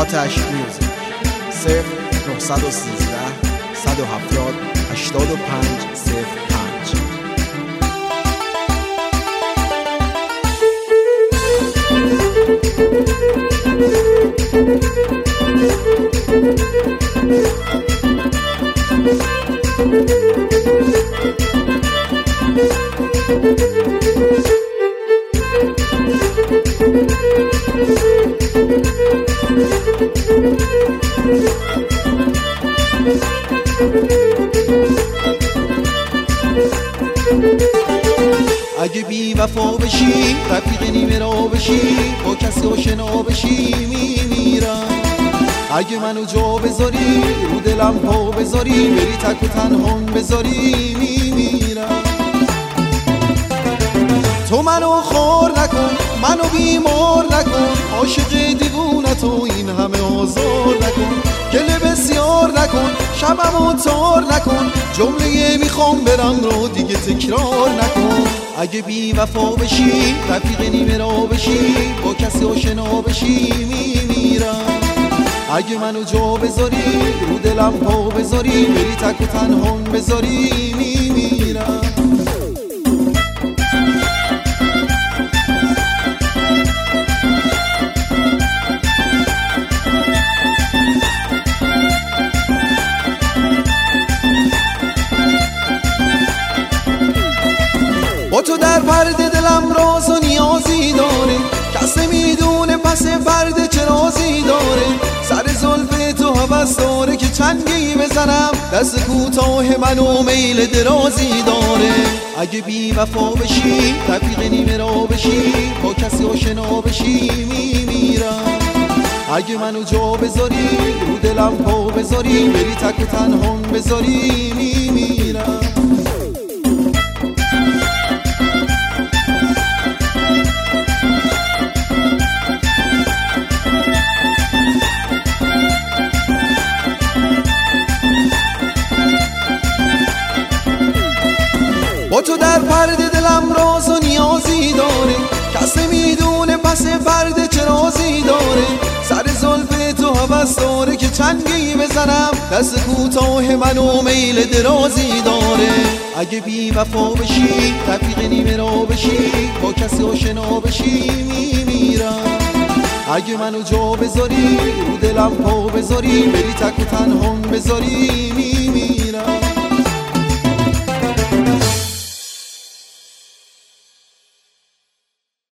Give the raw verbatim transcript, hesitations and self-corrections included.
آتش میوزیک صفر نه یک سه صد و هفتاد هشتاد و پنج صفر پنج. اگه بی وفا بشی رفیق نیمه را بشی با کسی آشنا بشی میمیرم. اگه منو جا بذاری رو دلم پا بذاری بری تک و تنهام بذاری میمیرم. تو منو خور نکن منو بیمار نکن عاشق دیوونتو این همه آزار نکن. گله بسیار نکن شبمو تار نکن جمله میخوام برم رو دیگه تکرار نکن. اگه بی وفا بشی رفیق نیمه را بشی با کسی آشنا بشی میمیرم. اگه منو جا بذاری رو دلم پا بذاری بری تک و تنهام بذاری میمیرم. با تو در پرده دلم راز و نیازی داره کس نمیدونه پس پرده چه رازی داره. سر زلف تو هوس داره که چنگی بزنم دست کوتاه منو میل درازی داره. اگه بی وفا بشی رفیق نیمه را بشی با کسی آشنا بشی میمیرم. اگه منو جا بذاری رو دلم پا بذاری بری تک و تنهام بذاری میمیرم. با تو در پرده دلم راز و نیازی داره کس نمیدونه پس پرده چه رازی داره. سر زلف تو هوس داره که چنگی بزنم دست کوتاه منو میل درازی داره. اگه بی وفا بشی رفیق نیمه را بشی با کسی آشنا بشی میمیرم. اگه منو جا بذاری رو دلم پا بذاری بری تک و تنهام بذاری میمیرم.